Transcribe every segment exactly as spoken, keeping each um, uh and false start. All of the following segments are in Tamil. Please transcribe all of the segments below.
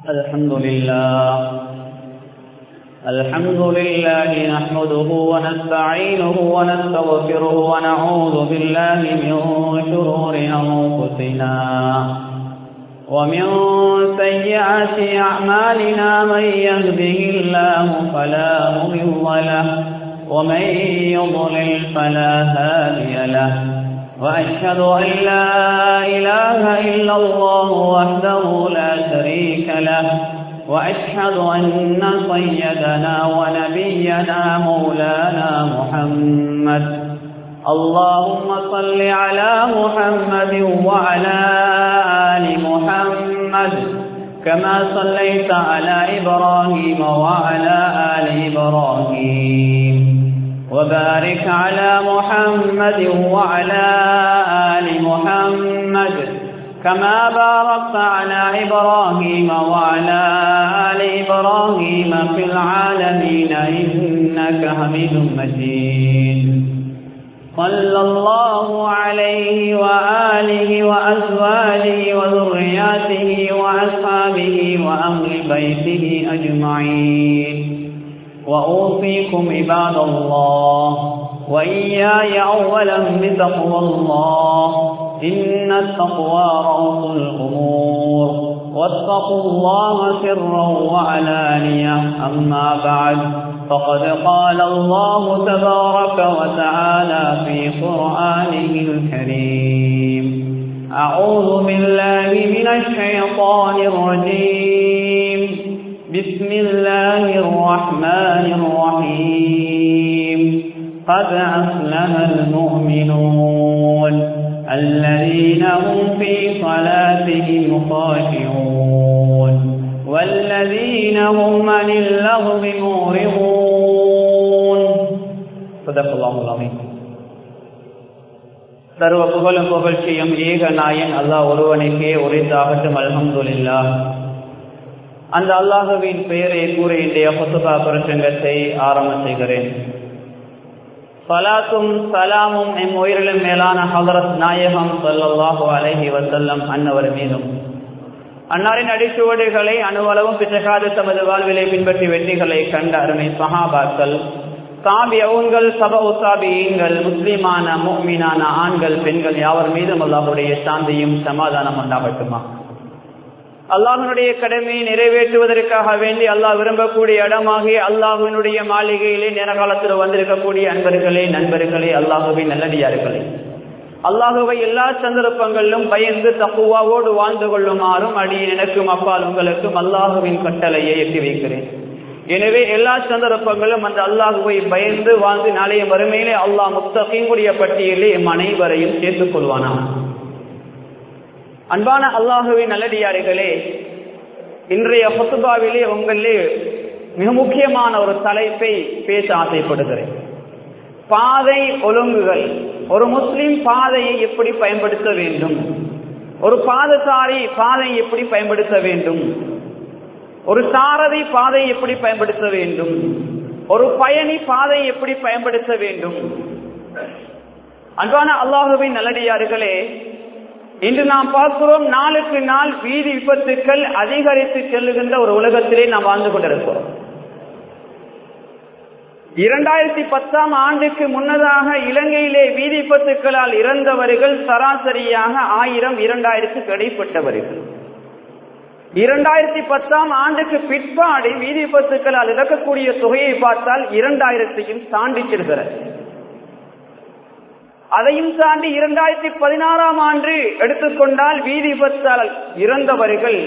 الحمد لله الحمد لله نحمده ونستعينه ونستغفره ونعوذ بالله من شرور أنفسنا ومن سيئات أعمالنا من يهده الله فلا مضل له ومن يضلل فلا هادي له وأشهد أن لا إله إلا الله وحده لا شريك له وأشهد أن سيدنا ونبينا مولانا محمد اللهم صل على محمد وعلى آل محمد كما صليت على إبراهيم وعلى آل إبراهيم وبارك على محمد وعلى آل محمد كما باركت على إبراهيم وعلى آل إبراهيم في العالمين إنك حميد مجيد صلى الله عليه وآله وأزواجه وذرياته وأصحابه وأهل بيته أجمعين وأوصيكم عباد الله وإياي أولا بتقوى الله إن التقوى رأس الأمور واتقوا الله سرا وعلانية أما بعد فقد قال الله تبارك وتعالى في قرآنه الكريم أعوذ بالله من الشيطان الرجيم بسم الله الرحمن الرحيم قد أفلح المؤمنون الذين هم في صلاتهم خاشعون والذين هم عن اللغو معرضون صدق الله العظيم. சர்வ புகழும் புகழ்ச்சியும் ஏக நாயன் அல்லாஹ் ஒருவனுக்கே உரித்தாகட்டும். அல்ஹம்துலில்லாஹ். அந்த அல்லாஹுவின் பெயரை கூறி இன்றைய ஹுத்பா பிரசங்கத்தை ஆரம்பம் செய்கிறேன். ஸலாத்தும் சலாமும் எம் உயிரிலும் மேலான ஹஜ்ரத் நாயகம் ஸல்லல்லாஹு அலைஹி வஸல்லம் அன்னவர் மீதும், அன்னாரின் அடிச்சுவடுகளை அணுவளவும் பிச்சகாது தமது வாழ்விலை பின்பற்றி வெற்றிகளை கண்ட அருமை சஹாபாக்கள், தாபிஊன்கள், தபஉ தாபிஈன்கள், முஸ்லிமான முஃமினான ஆண்கள் பெண்கள் யாவர் மீதும் அல்லாஹ்வுடைய சாந்தியும் சமாதானம் உண்டாகட்டுமா. அல்லாஹ்வினுடைய கடமையை நிறைவேற்றுவதற்காக வேண்டி அல்லாஹ் விரும்பக்கூடிய இடமாகிய அல்லாஹ்வினுடைய மாளிகையிலே நேரகாலத்தில் வந்திருக்கக்கூடிய அன்பர்களே, நண்பர்களே, அல்லாஹ்வின் நல்லடியார்களே, அல்லாஹ்வை எல்லா சந்தர்ப்பங்களிலும் பயந்து தக்வாவோடு வாழ்ந்து கொள்ளுமாறும் அடியேன் எனக்கும் அப்பால் உங்களுக்கும் அல்லாஹ்வின் கட்டளையை எட்டி வைக்கிறேன். எனவே எல்லா சந்தர்ப்பங்களும் அந்த அல்லாஹ்வை பயந்து வாழ்ந்து நாளைய வறுமையிலே அல்லாஹ் முத்தகீன்களுடைய பட்டியலே எம் அனைவரையும் சேர்த்துக் கொள்வானா. அன்பான அல்லாஹுவின் நல்லடியார்களே, இன்றைய ஹுத்பாவிலே உங்களிலே மிக முக்கியமான ஒரு தலைப்பை பேச ஆசைப்படுகிறேன். பாதை ஒழுங்குகள். ஒரு முஸ்லிம் பாதையை எப்படி பயன்படுத்த வேண்டும், ஒரு பாதசாரி பாதையை எப்படி பயன்படுத்த வேண்டும், ஒரு சாரதி பாதையை எப்படி பயன்படுத்த வேண்டும், ஒரு பயணி பாதையை எப்படி பயன்படுத்த வேண்டும். அன்பான அல்லாஹுவின் நல்லடியார்களே, இன்று நாம் பார்க்கிறோம், நாளுக்கு நாள் வீதி விபத்துக்கள் அதிகரித்து செல்லுகின்ற ஒரு உலகத்திலே நாம் வாழ்ந்து கொண்டிருக்கிறோம். இரண்டாயிரத்தி பத்தாம் ஆண்டுக்கு முன்னதாக இலங்கையிலே வீதி விபத்துக்களால் இறந்தவர்கள் சராசரியாக ஆயிரம் இரண்டாயிரத்துக்கு இடைப்பட்டவர்கள். இரண்டாயிரத்தி பத்தாம் ஆண்டுக்கு பிற்பாடு வீதி விபத்துக்களால் இறக்கக்கூடிய தொகையை பார்த்தால் இரண்டாயிரத்தையும் தாண்டி செல்கிறது. அதையும் தாண்டி இரண்டாயிரத்தி பதினாறாம் ஆண்டு எடுத்துக்கொண்டால் வீதி விபத்தால் இறந்தவர்கள்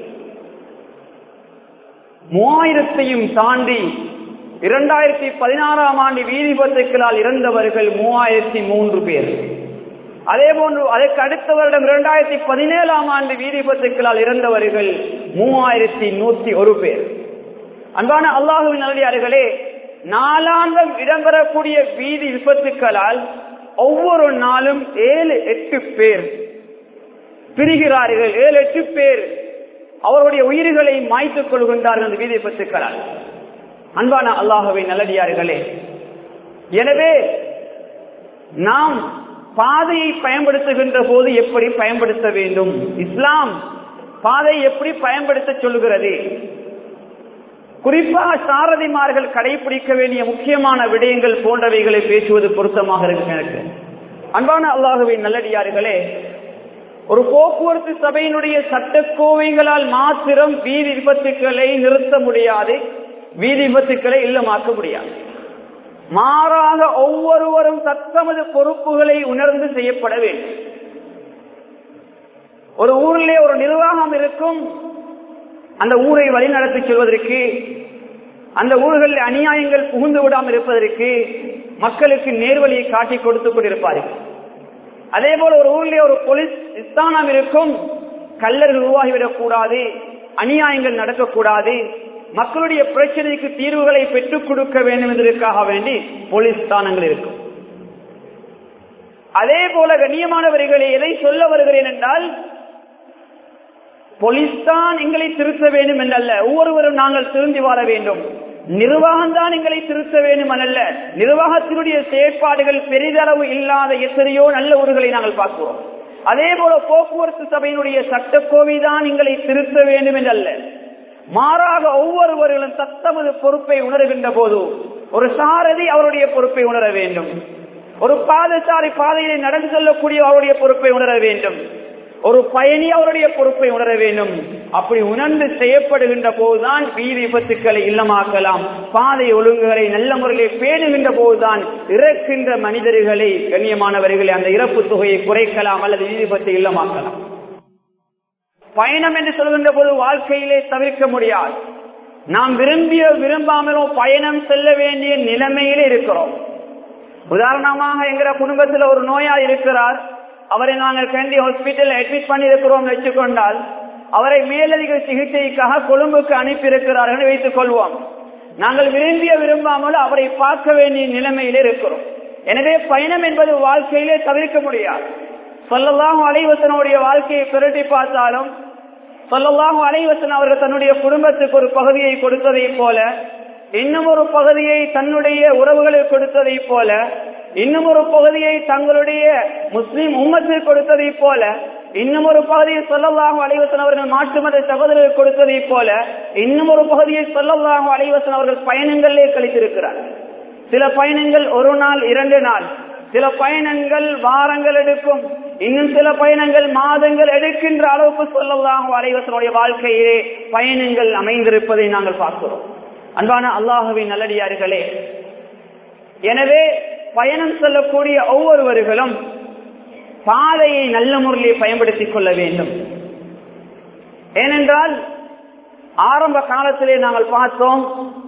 மூவாயிரத்தையும் தாண்டி, இரண்டாயிரத்தி பதினாறாம் ஆண்டு வீதி விபத்துக்களால் இறந்தவர்கள் மூவாயிரத்தி மூன்று பேர். அதே போன்று அதற்கு அடுத்த வருடம் இரண்டாயிரத்தி பதினேழாம் ஆண்டு வீதி விபத்துக்களால் இறந்தவர்கள் மூவாயிரத்தி நூத்தி ஒரு பேர். அன்பான அல்லாஹுவின் நல்லடியார்களே, நாளாந்தம் இடம்பெறக்கூடிய வீதி விபத்துக்களால் ஒவ்வொரு நாளும் ஏழு எட்டு பேர் பிரிகிறார்கள். ஏழு எட்டு பேர் அவருடைய உயிர்களை மாய்த்துக் கொள்கின்றார்கள் அந்த வீதி விபத்துக்களால். அன்பான அல்லாஹுவின் நல்லடியார்களே, எனவே நாம் பாதையை பயன்படுத்துகின்ற போது எப்படி பயன்படுத்த வேண்டும், இஸ்லாம் பாதை எப்படி பயன்படுத்த சொல்லுகிறது. குறிப்பாக சாரதிமார்கள் கடைபிடிக்க வேண்டிய முக்கியமான விடயங்கள் போன்றவைகளை பேசுவது பொருத்தமாக இருக்கு. எனக்கு அன்பான அல்லாஹ்வின் நல்லடியார்களே, ஒரு போக்குவரத்து சபையினுடைய சட்டக்கோவைகளால் மாத்திரம் வீதி விபத்துக்களை நிறுத்த முடியாது, வீதி விபத்துக்களை இல்லமாக்க முடியாது. மாறாக ஒவ்வொருவரும் தத்தமது பொறுப்புகளை உணர்ந்து செய்யப்பட வேண்டும். ஒரு ஊரிலே ஒரு நிர்வாகம் இருக்கும், அந்த ஊரை வழிநடத்தி செல்வதற்கு, அந்த ஊர்களில் அநியாயங்கள் புகுந்து விடாமல் இருப்பதற்கு மக்களுக்கு நேர்வழியை காட்டி கொடுத்துக் கொண்டிருப்பார்கள். அதே போல ஒரு ஊரிலே ஒரு போலீஸ் ஸ்தானம் இருக்கும், கள்ளர்கள் உருவாகிவிடக் கூடாது, அநியாயங்கள் நடக்கக்கூடாது, மக்களுடைய பிரச்சனைக்கு தீர்வுகளை பெற்றுக் கொடுக்க வேண்டும் என்பதற்காக வேண்டி போலீஸ் ஸ்தானங்கள் இருக்கும். அதே போல கண்ணியமானவர்களை எதை சொல்ல வருகிறேன் என்றால், போலீஸ் தான் எங்களை திருத்த வேண்டும் என்றல்ல, ஒவ்வொருவரும் நாங்கள் திருந்தி வாழ வேண்டும். நிர்வாகம் தான் எங்களை திருத்த வேண்டும் அல்ல. நிர்வாகத்தினுடைய செயற்பாடுகள் பெரிதளவு இல்லாத எத்தனையோ நல்ல ஊர்களை நாங்கள் பார்க்கிறோம். அதே போல போக்குவரத்து சபையினுடைய சட்டக்கோவை தான் எங்களை திருத்த வேண்டும் என்றல்ல. மாறாக ஒவ்வொருவர்களும் தத்தமது பொறுப்பை உணர்கின்ற போது, ஒரு சாரதி அவருடைய பொறுப்பை உணர வேண்டும், ஒரு பாதசாரி பாதையை நடந்து செல்லக்கூடிய அவருடைய பொறுப்பை உணர வேண்டும், ஒரு பயணி அவருடைய பொறுப்பை உணர வேண்டும். அப்படி உணர்ந்து செய்யப்படுகின்ற போதுதான் வீதி விபத்துக்களை இல்லமாக்கலாம், பாதை ஒழுங்குகளை நல்ல முறையில் பேணுகின்ற போதுதான் இறக்கின்ற மனிதர்களை கண்ணியமானவர்களை அந்த இறப்பு தொகையை குறைக்கலாம் அல்லது வீதி விபத்தை இல்லமாக்கலாம். பயணம் என்று சொல்கின்ற போது வாழ்க்கையிலே தவிர்க்க முடியாது. நாம் விரும்பிய விரும்பாமலோ பயணம் செல்ல வேண்டிய நிலைமையிலே இருக்கிறோம். உதாரணமாக எங்கிற குடும்பத்தில் ஒரு நோயாளி இருக்கிறார், அவரை நாங்கள் கண்டி ஹாஸ்பிட்டல் அட்மிட் பண்ணி இருக்கிறோம் வச்சுக்கொண்டால், அவரை மேலதிக சிகிச்சைக்காக கொழும்புக்கு அனுப்பி இருக்கிறார்கள் வைத்துக் கொள்வோம். நாங்கள் விரும்பிய விரும்பாமல் அவரை பார்க்க வேண்டிய நிலைமையிலே இருக்கிறோம். எனவே பயணம் என்பது வாழ்க்கையிலே தவிர்க்க முடியாது. ஸல்லல்லாஹு அலைஹி வஸல்லம் வாழ்க்கையை பிரட்டி பார்த்தாலும், ஸல்லல்லாஹு அலைஹி வஸல்லம் அவர்கள் தன்னுடைய குடும்பத்துக்கு ஒரு பகுதியை கொடுத்ததை போல, இன்னும் ஒரு பகுதியை தன்னுடைய உறவுகளுக்கு கொடுத்ததை போல, இன்னும் ஒரு பகுதியை தங்களுடைய முஸ்லிம் உம்மத்துக்கு கொடுத்ததை போல, இன்னும் ஒரு பகுதியை ஸல்லல்லாஹு அலைஹி வஸல்லம் அவர்கள் மாற்று மத சகோதரர்களுக்கு கொடுத்ததை போல, இன்னும் ஒரு பகுதியை ஸல்லல்லாஹு அலைஹி வஸல்லம் அவர்கள் பயணங்களிலே கழித்திருக்கிறார். சில பயணங்கள் ஒரு நாள் இரண்டு நாள், சில பயணங்கள் வாரங்கள் எடுக்கும், இன்னும் சில பயணங்கள் மாதங்கள் எடுக்கின்ற அளவுக்கு ஸல்லல்லாஹு அலைஹி வஸல்லம் வாழ்க்கையிலே பயணங்கள் அமைந்திருப்பதை நாங்கள் பார்க்கிறோம். அன்பான அல்லாஹ்வின் நல்லடியார்களே, எனவே பயணம் செல்லக்கூடிய ஒவ்வொருவர்களும் பாதையை நல்ல முறையில் பயன்படுத்திக் கொள்ள வேண்டும். ஏனென்றால் ஆரம்ப காலத்திலே நாங்கள் பார்த்தோம்,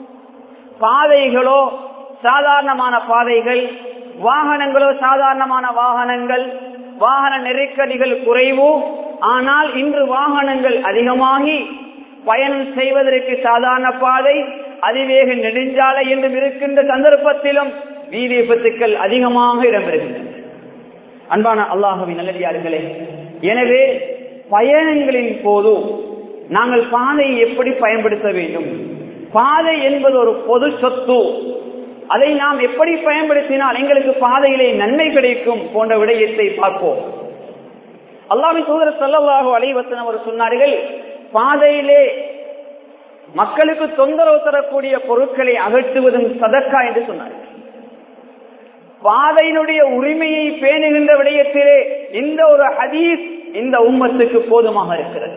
பாதைகளோ சாதாரணமான பாதைகள், வாகனங்களோ சாதாரணமான வாகனங்கள், வாகன நெருக்கடிகள் குறைவு. ஆனால் இன்று வாகனங்கள் அதிகமாகி பயணம் செய்வதற்கு சாதாரண பாதை, அதிவேக நெடுஞ்சாலை என்றும் இருக்கின்ற சந்தர்ப்பத்திலும் வீதி விபத்துக்கள் அதிகமாக இடம்பெறுகின்றன. அன்பான அல்லாஹ்வின் நல்லடியார்களே, எனவே பயணங்களின் போது நாங்கள் பாதையை எப்படி பயன்படுத்த வேண்டும், பாதை என்பது ஒரு பொது சொத்து, அதை நாம் எப்படி பயன்படுத்தினால் எங்களுக்கு பாதையிலே நன்மை கிடைக்கும் போன்ற விடயத்தை பார்ப்போம். அல்லாஹ்வின் தூதர் ஸல்லல்லாஹு அலைஹி வஸல்லம் அவர்கள் சொன்னார்கள், பாதையிலே மக்களுக்கு தொந்தரவு தரக்கூடிய பொருட்களை அகற்றுவதும் சதக்கா என்று சொன்னார்கள். பாதையினுடைய உரிமையை பேணுகின்ற விடயத்திலே இந்த ஒரு ஹதீஸ் இந்த உம்மத்துக்கு போதுமாக இருக்கிறது.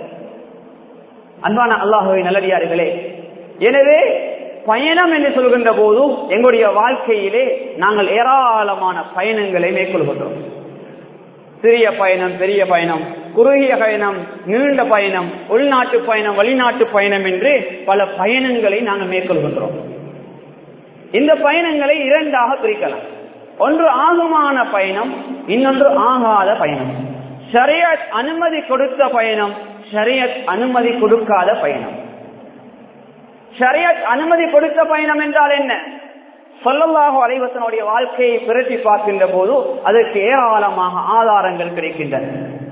அன்பான அல்லாஹ்வின் நல்லடியார்களே, எனவே பயணம் என்று சொல்கின்ற போது எங்களுடைய வாழ்க்கையிலே நாங்கள் ஏராளமான பயணங்களை மேற்கொள்கின்றோம். சிறிய பயணம், பெரிய பயணம், குறுகிய பயணம், நீண்ட பயணம், உள்நாட்டு பயணம், வெளிநாட்டு பயணம் என்று பல பயணங்களை நாங்கள் மேற்கொள்கின்றோம். இந்த பயணங்களை இரண்டாக பிரிக்கலாம். ஒன்று ஆகுமான பயணம், இன்னொன்று ஆகாத பயணம். ஷரியத் அனுமதி கொடுத்த பயணம், ஷரியத் அனுமதி கொடுக்காத பயணம். ஷரியத் அனுமதி கொடுத்த பயணம் என்றால் என்ன? ஸல்லல்லாஹு அலைஹி வஸல்லம் வாழ்க்கையை பிரட்டி பார்க்கின்ற போது அதற்கு ஏராளமாக ஆதாரங்கள் கிடைக்கின்றன.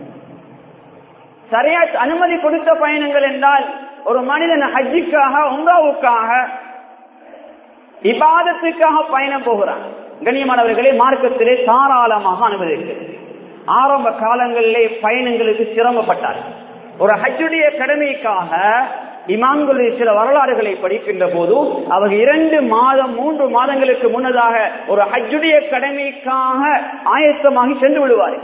ஷரியத் அனுமதி கொடுத்த பயணங்கள் என்றால், ஒரு மனிதன் ஹஜ்ஜுக்காக, உம்ராவுக்காக, இபாதத்துக்காக பயணம் போகிறான். கண்ணியமானவர்களே, மார்க்கத்திலே தாராளமாக அனுமதி இருக்கிறது. ஆரம்ப காலங்களிலே பயணங்களுக்கு சிரமப்பட்டார். ஒரு ஹஜ்ஜுடைய கடமைக்காக இமாம்களுடைய சில வரலாறுகளை படிக்கின்ற போது அவர் இரண்டு மாதம் மூன்று மாதங்களுக்கு முன்னதாக ஒரு ஹஜ்ஜுடைய கடமைக்காக ஆயத்தமாகி சென்று விடுவார்கள்.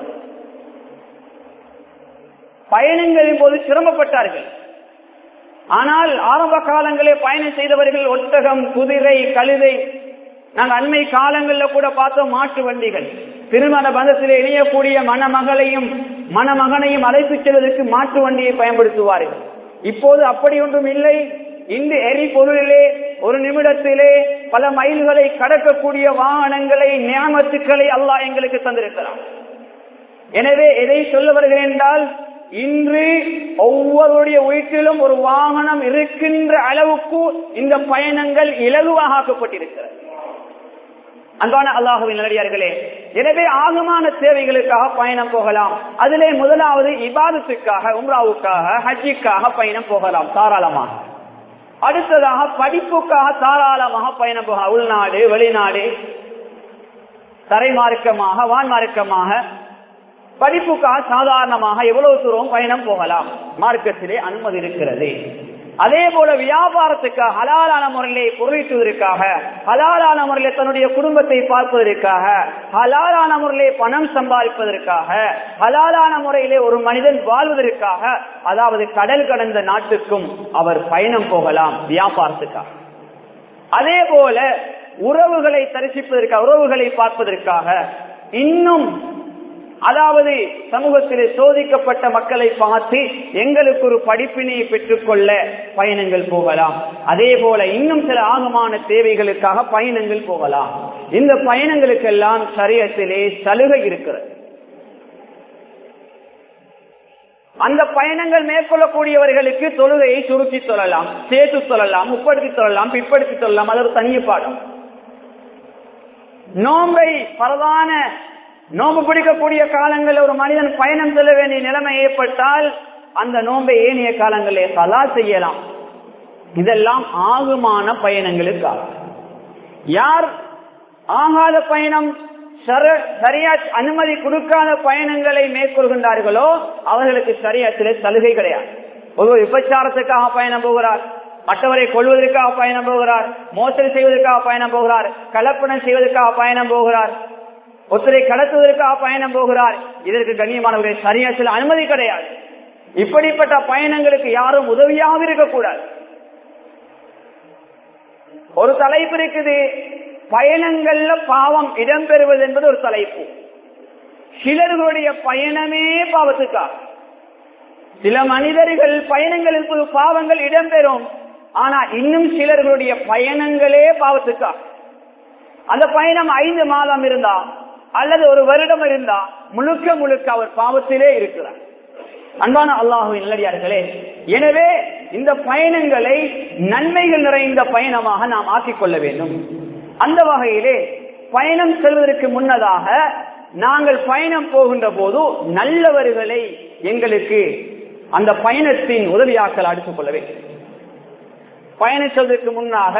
பயணங்களின் போது சிரமப்பட்டார்கள். ஆனால் ஆரம்ப காலங்களே பயணம் செய்தவர்கள் ஒட்டகம், குதிரை, கழுதை, நாங்கள் அண்மை காலங்களில் கூட பார்த்தோம் மாட்டு வண்டிகள். திருமண பந்தத்தில் இணையக்கூடிய மணமகளையும் மணமகனையும் அழைத்து செல்வதற்கு மாட்டு வண்டியை பயன்படுத்துவார்கள். இப்போது அப்படி ஒன்றும் இல்லை. இந்த எரிபொருளிலே ஒரு நிமிடத்திலே பல மைல்களை கடக்கக்கூடிய வாகனங்களை, நியாமத்துக்களை அல்லாஹ் எங்களுக்கு தந்திருக்கிறார். எனவே எதை சொல்ல வருகிறேன் என்றால், இன்று ஒவ்வொருடைய வீட்டிலும் ஒரு வாகனம் இருக்கின்ற அளவுக்கு இந்த பயணங்கள் இலகுவாக ஆக்கப்பட்டிருக்கிறது. அன்பான அல்லாஹ்வின் நல்லடியார்களே, எனவே ஆகமான தேவைகளுக்காக பயணம் போகலாம். அதிலே முதலாவது இபாதத்துக்காக, உம்ராவுக்காக, ஹஜ்ஜிக்காக பயணம் போகலாம் தாராளமாக. அடுத்ததாக படிப்புக்காக தாராளமாக பயணம் போகலாம். உள்நாடு, வெளிநாடு, தரைமார்க்கமாக, வான்மார்க்கமாக, படிப்புக்காக சாதாரணமாக எவ்வளவு தூரம் பயணம் போகலாம். மார்க்கத்திலே அனுமதி இருக்கிறது. அதே போல வியாபாரத்துக்காக, ஹலாலான முறையிலே பொருளீட்டுவதற்காக, ஹலாலான முறையிலே தன்னுடைய குடும்பத்தை பார்ப்பதற்காக, ஹலாலான முறையிலே பணம் சம்பாதிப்பதற்காக, ஹலாலான முறையிலே ஒரு மனிதன் வாழ்வதற்காக, அதாவது கடல் கடந்த நாட்டுக்கும் அவர் பயணம் போகலாம் வியாபாரத்துக்காக. அதே போல உறவுகளை தரிசிப்பதற்காக, உறவுகளை பார்ப்பதற்காக, இன்னும் அதாவது சமூகத்திலே சோதிக்கப்பட்ட மக்களை பார்த்து எங்களுக்கு ஒரு படிப்பினை பெற்றுக்கொள்ள பயணங்கள் போகலாம். அதே போல இன்னும் சில ஆகமான தேவைகளுக்காக பயணங்கள் போகலாம். இந்த பயணங்களுக்கெல்லாம் ஷரியத்திலே சலுகை இருக்கிறது. அந்த பயணங்கள் மேற்கொள்ளக்கூடியவர்களுக்கு தொழுகையை சுருக்கி சொல்லலாம், சேர்த்து சொல்லலாம், முற்படுத்தி சொல்லலாம், பிற்படுத்தி சொல்லலாம். அது ஒரு தனி பாடம். நோம்பை பரவான நோம்பு பிடிக்கக்கூடிய காலங்களில் ஒரு மனிதன் பயணம் செல்ல வேண்டிய நிலைமை ஏற்பட்டால் அந்த நோம்பை ஏனைய காலங்களிலே கலா செய்யலாம். இதெல்லாம் ஆகுமான பயணங்களுக்காக. யார் ஆகாத பயணம், ஷரியத் அனுமதி கொடுக்காத பயணங்களை மேற்கொள்கின்றார்களோ அவர்களுக்கு ஷரியத்திலே சலுகை கிடையாது. ஒரு விபச்சாரத்துக்காக பயணம் போகிறார், மற்றவரை கொள்வதற்காக பயணம் போகிறார், மோசடி செய்வதற்காக பயணம் போகிறார், கலப்பணம் செய்வதற்காக பயணம் போகிறார், ஒருத்தரை கடத்துவதற்காக பயணம் போகிறார், இதற்கு கண்ணியமானவர்கள் ஷரியத்தில் அனுமதி கிடையாது. இப்படிப்பட்ட பயணங்களுக்கு யாரும் உதவியாக இருக்கக்கூடாது. ஒரு தலைப்பு இருக்குது, பயணங்கள்ல பாவம் இடம்பெறுவது என்பது ஒரு தலைப்பு. சிலர்களுடைய பயணமே பாவத்துக்காக. சில மனிதர்கள் பயணங்களுக்கு பாவங்கள் இடம்பெறும், ஆனா இன்னும் சிலர்களுடைய பயணங்களே பாவத்துக்காக. அந்த பயணம் ஐந்து மாதம் இருந்தா அல்லது ஒரு வருடம் இருந்தா முழுக்க முழுக்க அவர் பாவத்திலே இருக்கிறார். அன்பான அல்லாஹ்வின் நல்லடியார்களே, எனவே இந்த பயணங்களை நன்மைகள் நிறைந்த பயணமாக நாம் ஆக்கிக்கொள்ள வேண்டும். அந்த வகையிலே பயணம் செல்வதற்கு முன்னதாக நாங்கள் பயணம் போகின்ற போது நல்லவர்களை எங்களுக்கு அந்த பயணத்தின் உதவியாக்கள் அடுத்துக் கொள்ள வேண்டும். பயணம் செல்வதற்கு முன்னாக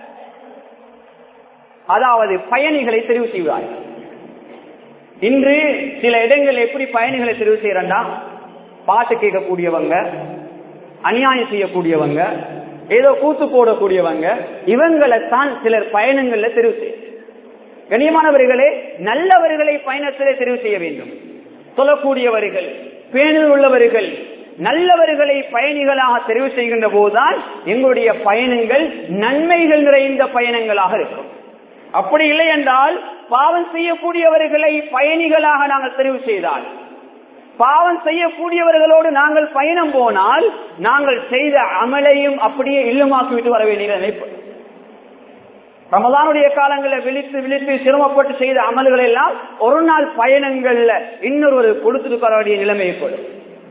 அதாவது பயணிகளை தெரிவு செய்வார்கள். இன்று சில இடங்கள் எப்படி பயணிகளை தெரிவு செய்யறா, பாட்டு கேட்கக்கூடியவங்க, அநியாயம் செய்யக்கூடியவங்க, ஏதோ கூத்து போடக்கூடியவங்க, இவங்களைத்தான் சிலர் பயணங்கள்ல தெரிவு செய்ய. கண்ணியமானவர்களே, நல்லவர்களை பயணத்திலே தெரிவு செய்ய வேண்டும். சொல்லக்கூடியவர்கள், பேணில் உள்ளவர்கள், நல்லவர்களை பயணிகளாக தெரிவு செய்கின்ற போதுதான் எங்களுடைய பயணங்கள் நன்மைகள் நிறைந்த பயணங்களாக இருக்கும். அப்படி இல்லை என்றால் பாவம் செய்யக்கூடியவர்களை பயணிகளாக நாங்கள் தெரிவு செய்தால், பாவம் செய்யக்கூடியவர்களோடு நாங்கள் பயணம் போனால் நாங்கள் செய்த அமலையும் அப்படியே இல்லமாக்கிவிட்டு வர வேண்டிய நினைப்பு. ரமதானுடைய காலங்களில் விழித்து விழித்து சிரமப்பட்டு செய்த அமல்கள் எல்லாம் ஒரு நாள் பயணங்கள்ல இன்னொரு கொடுத்துட்டு வர வேண்டிய நிலைமை ஏற்படும்.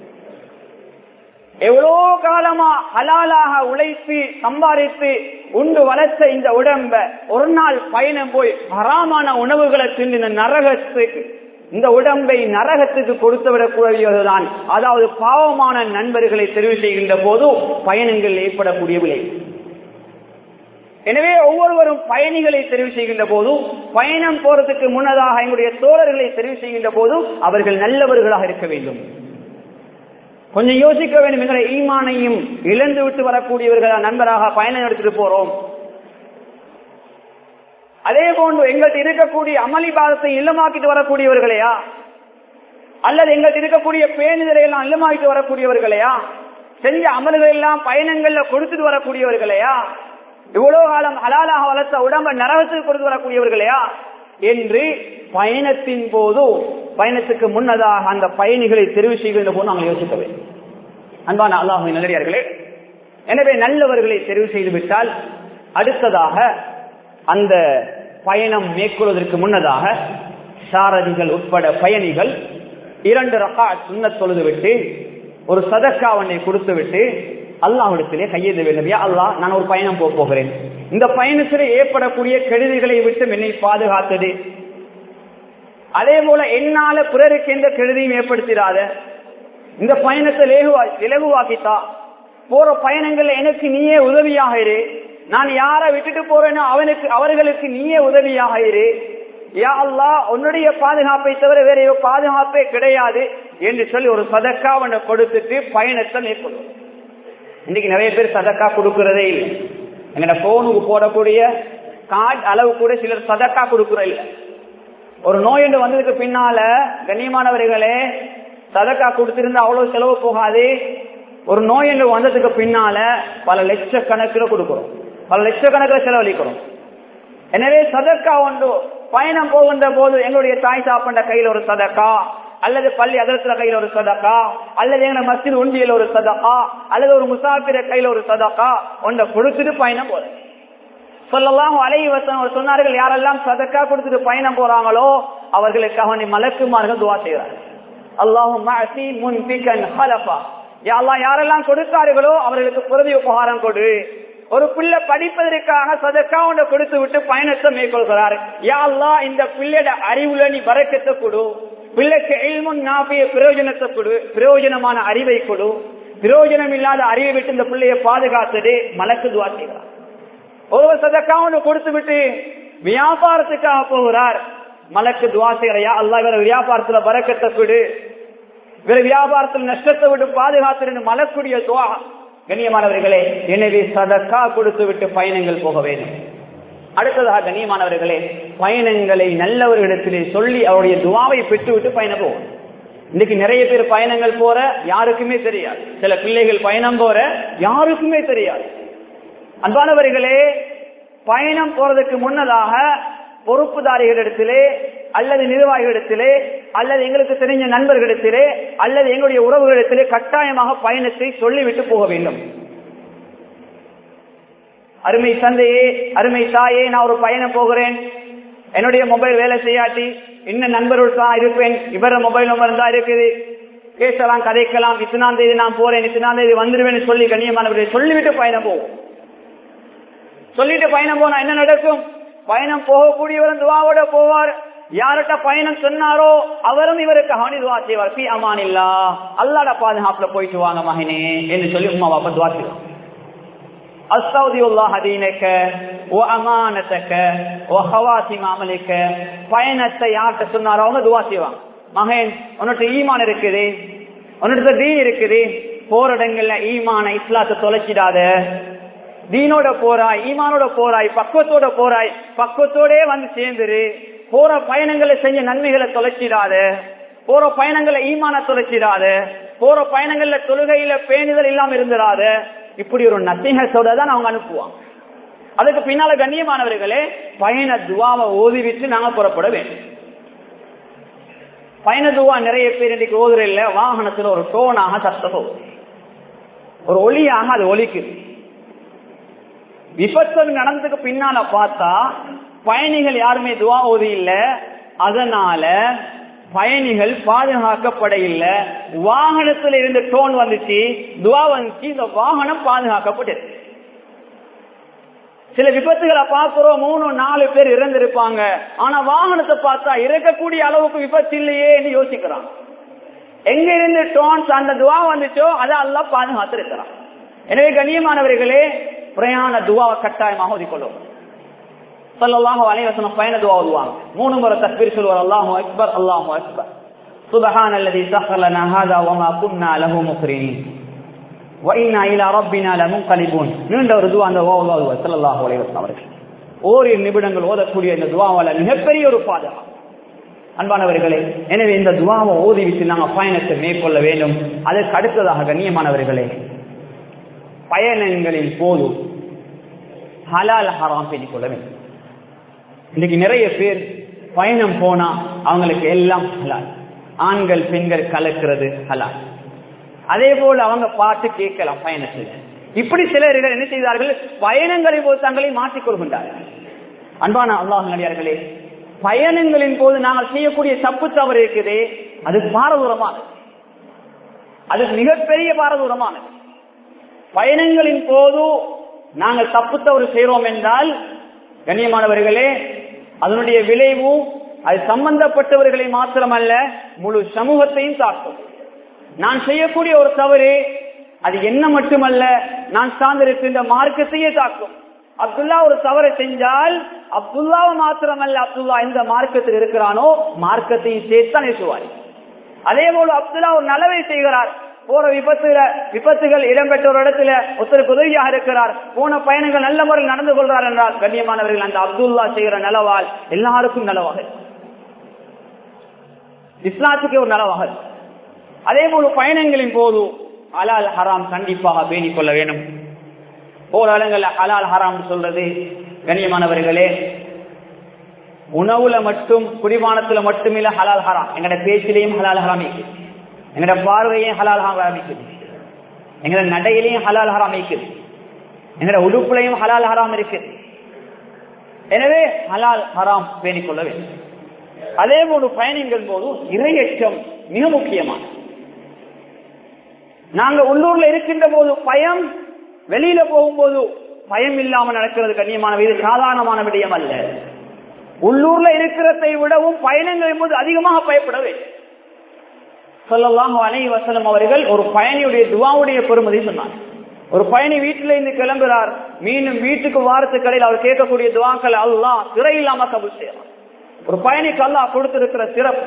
எவ்வளோ காலமா ஹலாலாக உழைத்து சம்பாதித்து உண்டு வளர்த்த இந்த உடம்ப ஒரு நாள் பயணம் போய் ஹராமான உணவுகளை தின்னு இந்த நரகத்துக்கு இந்த உடம்பை நரகத்துக்கு கொடுத்து விடக்கூடியதுதான். அதாவது பாவமான நண்பர்களை தெரிவு செய்கின்ற போது பயணங்கள் ஏற்படக்கூடிய விலை. எனவே ஒவ்வொருவரும் பயணிகளை தெரிவு செய்கின்ற போது, பயணம் போறதுக்கு முன்னதாக எங்களுடைய தோழர்களை தெரிவு செய்கின்ற போது அவர்கள் நல்லவர்களாக இருக்க வேண்டும். கொஞ்சம் யோசிக்க வேண்டும். எங்களை ஈமானையும் இழந்து விட்டு வரக்கூடியவர்களா நண்பராக பயணம் எடுத்துட்டு போறோம். அதே போன்று எங்கள்கிட்ட இருக்கக்கூடிய அமளி பாதத்தை இல்லமாக்கிட்டு வரக்கூடியவர்களையா, அல்லது எங்கள்கிட்ட இருக்கக்கூடிய பேணுதலை எல்லாம் இல்லமாக்கிட்டு வரக்கூடியவர்களையா, செஞ்ச அமல்கள் எல்லாம் பயணங்கள்ல கொடுத்துட்டு வரக்கூடியவர்களையா, இவ்வளவு காலம் ஹலாலாக வளர்த்த உடம்ப நரகத்துக்கு கொடுத்து வரக்கூடியவர்களையா என்று பயணத்தின் போது பயணத்துக்கு முன்னதாக அந்த பயணிகளை தெரிவு செய்கின்ற போது நாங்கள் யோசிக்க வேண்டும். அன்பான அல்லாஹ்வின் நல்லடியார்களே, எனவே நல்லவர்களை தெரிவு செய்து விட்டால் அடுத்ததாக அந்த பயணம் மேற்கொள்வதற்கு முன்னதாக சாரதிகள் உட்பட பயணிகள் இரண்டு ரக்காத் சுன்னத் தொழுது விட்டு ஒரு சதக்காவனை கொடுத்து விட்டு அல்லாஹ்விடத்திலே கையெழுத வேண்டும். யா அல்லாஹ், நான் ஒரு பயணம் போக போகிறேன், இந்த பயணத்திலே ஏற்படக்கூடிய கெடுதிகளை விட்டு என்னை பாதுகாத்தது, அதே போல என்னால பிறருக்கு எந்த கெடுதியும் ஏற்படுத்திடாத, இந்த பயணத்தை இலகுவாக்கித்தா, போற பயணங்கள்ல எனக்கு நீயே உதவியாக இரு, நான் யாரை விட்டுட்டு போறேனோ அவனுக்கு அவர்களுக்கு நீயே உதவியாக இரு, யா அல்லாஹ் உன்னுடைய பாதுகாப்பை தவிர வேற பாதுகாப்பே கிடையாது என்று சொல்லி ஒரு சதக்காவனை கொடுத்துட்டு பயணத்தை மேற்கொள்ளும். இன்னைக்கு நிறைய பேர் சதக்கா கொடுக்கிறதே இல்லை. எங்கட போனுக்கு போடக்கூடிய கார்டு அளவு கூட சிலர் சதக்கா கொடுக்கிற இல்லை. ஒரு நோய் என்று வந்ததுக்கு பின்னால கண்ணியமானவர்களே, சதக்கா கொடுத்திருந்தா அவ்வளவு செலவு போகாது. ஒரு நோய் என்று வந்ததுக்கு பின்னால பல லட்சக்கணக்கில் கொடுக்கிறோம், பல லட்சக்கணக்கில் செலவழிக்கிறோம். எனவே சதக்கா ஒன்று பயணம் போகின்ற போது எங்களுடைய தாய் சாப்பண்ட கையில் ஒரு சதக்கா, அல்லது பள்ளி அதரத்துல கையில் ஒரு சதக்கா, அல்லது எங்க மஸ்ஜித் உண்டியில் ஒரு சதக்கா, அல்லது ஒரு முசாஃபிர கையில் ஒரு சதக்கா ஒன்றை கொடுத்துட்டு பயணம் போற ஸல்லல்லாஹு அலைஹி வஸல்லம் சொன்னார்கள், யாரெல்லாம் சதக்கா கொடுத்துட்டு பயணம் போறாங்களோ அவர்களுக்காக மலக்குமார்கள் துஆ செய்கிறார்கள். அல்லாஹும்ம அஸி முன்ஃபிகன் ஹலஃபா, யா அல்லாஹ் யாரெல்லாம் கொடுத்தார்களோ அவர்களுக்கு பிரதி உபகாரம் கொடு. ஒரு பிள்ளை படிப்பதற்காக சதக்கா ஒன்றை கொடுத்து விட்டு பயணத்தை மேற்கொள்கிறார். யா அல்லாஹ் இந்த பிள்ளையோட அறிவுல நீ பரக்கத்தை கொடு, பிள்ளைக்கு இல்முன் நாஃபிய பிரயோஜனத்தை கொடு, பிரயோஜனமான அறிவை கொடு, பிரயோஜனம் இல்லாத அறிவை விட்டு இந்த பிள்ளையை பாதுகாத்தது மலக்கு துஆ செய்கிறார். ஒரு சதக்கா ஒன்று கொடுத்து விட்டு வியாபாரத்துக்காக போகிறார், மலக்கு துஆ செய்கிறார், யா அல்லாஹ் இவர வியாபாரத்துல பரக்கத்தை கொடு, இவர வியாபாரத்தில் நஷ்டத்தை விட்டு பாதுகாத்து மலக்குடைய துஆ. கண்ணியமானவர்களே, எனவே சதக்கா கொடுத்து விட்டு பயணங்கள் போக வேண்டும். அடுத்ததாக கண்ணியமானவர்களே, பயணங்களை நல்லவர்களிடத்திலே சொல்லி அவருடைய துவாவை பெற்றுவிட்டு பயணம் போகும். இன்னைக்கு நிறைய பேர் பயணங்கள் போற யாருக்குமே தெரியாது, சில பிள்ளைகள் பயணம் போற யாருக்குமே தெரியாது. அன்பானவர்களே, பயணம் போறதுக்கு முன்னதாக பொறுப்புதாரிகளிடத்திலே அல்லது நிர்வாகிகளிடத்திலே அல்லது எங்களுக்கு தெரிஞ்ச நண்பர்களிடத்திலே அல்லது எங்களுடைய உறவுகளிடத்திலே கட்டாயமாக பயணத்தை சொல்லிவிட்டு போக வேண்டும். அருமை தந்தையே, அருமை தாயே, நான் ஒரு பயணம் போகிறேன், என்னுடைய மொபைல் வேலை செய்யாட்டி இன்னும் நண்பரோடு தான் இருப்பேன், இவர மொபைல் நம்பர் தான் இருக்குது, பேசலாம் கதைக்கலாம், இத்தனாம் தேதி நான் போறேன், இத்தனாம் தேதி வந்துடுவேன் சொல்லி கண்ணியமானவர்களை சொல்லிவிட்டு பயணம் போவோம். சொல்லிட்டு பயணம் போனா என்ன நடக்கும்? பயணம் போகக்கூடியவர் துவாவோட போவார். யார்கிட்ட பயணம் சொன்னாரோ அவரும் இவருக்கு ஹானி துவா செய்வார். பி அமானில்லா, அல்லாஹ்ட பாதுகாப்புல போயிட்டு வாங்க மகனே என்று சொல்லி உம்மா பாப்பா துவா செய்வார். அஸ்தௌதியுல்லாஹ் தீனக வ அமானதக வ ஹவாத்திம் அமலிக. பயணத்தை யார்கிட்ட சொன்னாரோ அவங்க துவா செய்வாங்க. மகன், உன்னோட ஈமான் இருக்குது, உன்னோட தீன் இருக்குது, போற இடங்கள்ல ஈமான இஸ்லாத்தை தொலைச்சிடாத, தீனோட போராய், ஈமானோட போராய், பக்குவத்தோட போராய், பக்குவத்தோட வந்து சேர்ந்துரு. போற பயணங்களை செஞ்ச நன்மைகளை தொலைச்சிடாத, போற பயணங்களை ஈமான தொலைச்சிடாத, போற பயணங்கள்ல தொழுகையில பேணுதல் இல்லாம இருந்துடாத. இப்படி ஒரு நசீஹத்தோட தான் அவங்க அனுப்புவாங்க. அதுக்கு பின்னால கண்ணியமானவர்களே, பயண துவாவை ஓதிவிட்டு நாங்க புறப்பட வேண்டும். பயண துவா நிறைய பேர் இன்னைக்கு ஓதுற இல்ல, வாகனத்துல ஒரு டோனாக சத்தம் போகுது, ஒரு ஒளியாக அது ஒலிக்குது. விபத்து நடந்ததுக்கு பின்னால பார்த்தா பயணிகள் யாருமே துவா ஓதி இல்ல, அதனால பயணிகள் பாதுகாக்கப்பட இல்ல. வாகனத்துல இருந்து டோன் வந்துச்சு, துவா வந்துச்சு, இந்த வாகனம் பாதுகாக்கப்பட்டது. சில விபத்துகளை பார்க்கிறோம், மூணு நாலு பேர் இறந்திருப்பாங்க, ஆனா வாகனத்தை பார்த்தா இறக்கக்கூடிய அளவுக்கு விபத்து இல்லையே என்று யோசிக்கிறான். எங்க இருந்து டோன்ஸ் அந்த துவா வந்துச்சோ அதை அல்லாஹ் பாதுகாத்து இருக்கிறான். எனவே கண்ணியமானவர்களே, பிரயாண துவாவை கட்டாயமாக ஓதிக்கொள்ளும். ஸல்லல்லாஹு அலைஹி வஸல்லம் பயண துவா ஓதுவாங்க. மூணு முறை தக்பீர் சொல்வார், அல்லாஹு அக்பர் அல்லாஹு அக்பர். சுப்ஹானல்லதி ஸஹ்ஹர லனா ஹாதா வமா குன்னா லஹு முக்ரினீன் வ இன்னா இலா ரப்பினா லமுன்கலிபூன். நீண்ட ஒரு துஆ அந்த ஓதுவார் ஸல்லல்லாஹு அலைஹி வஸல்லம் அவர்கள் ஓரிரு நிமிடங்கள் ஓதக்கூடிய இந்த துஆவால மிகப்பெரிய ஒரு பாதுகாப்பு. அன்பானவர்களே, எனவே இந்த துஆவை ஓதிவிட்டு நாங்கள் பயணத்தை மேற்கொள்ள வேண்டும். அதற்கு அடுத்ததாக கண்ணியமானவர்களே, பயணங்களின் போது ஹலால் ஹராம் பேணிக் கொள்ள வேண்டும். இன்னைக்கு நிறைய பேர் பயணம் போனா அவங்களுக்கு எல்லாம் ஹலால், ஆண்கள் பெண்கள் கலக்கிறது ஹலால், அதே போல அவங்க பாட்டு கேட்கலாம் பயணத்தில். இப்படி சிலர்கள் என்ன செய்தார்கள், பயணங்களை போது தங்களை மாற்றிக் கொள்கின்றார்கள். அன்பான அல்லாஹ் நல்லடியார்களே, பயணங்களின் போது நாங்கள் செய்யக்கூடிய தப்பு தவறு இருக்குதே, அது பாரதூரமானது, அது மிகப்பெரிய பாரதூரமானது. பயணங்களின் போது நாங்கள் தப்பு தவறு செய்கிறோம் என்றால் கண்ணியமானவர்களே, அதனுடைய விளைவு அது சம்பந்தப்பட்டவர்களை மாத்திரமல்ல முழு சமூகத்தையும் தாக்கும். நான் செய்யக்கூடிய ஒரு தவறு அது என்ன மட்டுமல்ல, நான் சார்ந்திருக்கின்ற மார்க்கத்தையே தாக்கும். அப்துல்லா ஒரு தவறை செஞ்சால் அப்துல்லாவை மாத்திரமல்ல, அப்துல்லா எந்த மார்க்கத்தில் இருக்கிறானோ மார்க்கத்தையும் சேர்த்தான் ஏற்றுவார். அதே போல அப்துல்லா ஒரு நலவை செய்கிறார், போற விபத்துல விபத்துகள் இடம்பெற்ற ஒரு இடத்துல ஒருத்தருக்கு உதவியாக இருக்கிறார், போன பயணங்கள் நல்ல முறையில் நடந்து கொள்றார் என்றால் கண்ணியமானவர்கள் அந்த அப்துல்லா செய்கிற நலவால் எல்லாருக்கும் நலவாக, இஸ்லாத்துக்கு ஒரு நலவாக. அதே போல பயணங்களின் போது ஹலால் ஹராம் கண்டிப்பாக பேணிக் கொள்ள வேண்டும். போர் இடங்கள்ல ஹலால் ஹராம் சொல்றது கண்ணியமானவர்களே, உணவுல மட்டும் குடிபானத்துல மட்டுமில்ல ஹலால் ஹராம், எங்கட பேச்சிலையும் ஹலால் ஹராம் இருக்குது, எங்கட பார்வையும் ஹலால் ஹராம் இருக்குது, எங்கட நடையிலையும் ஹலால் ஹராம் இருக்குது, எங்கட உடுப்புலையும் ஹலால் ஹராம் இருக்குது. எனவே ஹலால் ஹராம் பேணிக் கொள்ள வேண்டும். அதே போல பயணங்கள் போது இரையச்சம் மிக முக்கியமான. நாங்க உள்ளூர்ல இருக்கின்ற போது பயம், வெளியில போகும்போது பயம் இல்லாம நடக்கிறது கண்ணியமான, இது சாதாரணமான விடயம் அல்ல. உள்ளூர்ல இருக்கிறதை விடவும் பயணங்களின் போது அதிகமாக பயப்படவே. ஸல்லல்லாஹு அலைஹி வஸல்லம் அவர்கள் ஒரு பயணியுடைய துஆவுடைய பெருமதி சொன்னார். ஒரு பயணி வீட்டில இருந்து கிளம்புறார், மீண்டும் வீட்டுக்கு வாரத்துக்களில் அவர் கேட்கக்கூடிய துஆக்கள் அல்லாஹ் சிறை இல்லாம கபூல் செய்யலாம். ஒரு பயணிக்கு அல்லாஹ் கொடுத்திருக்கிற சிறப்பு.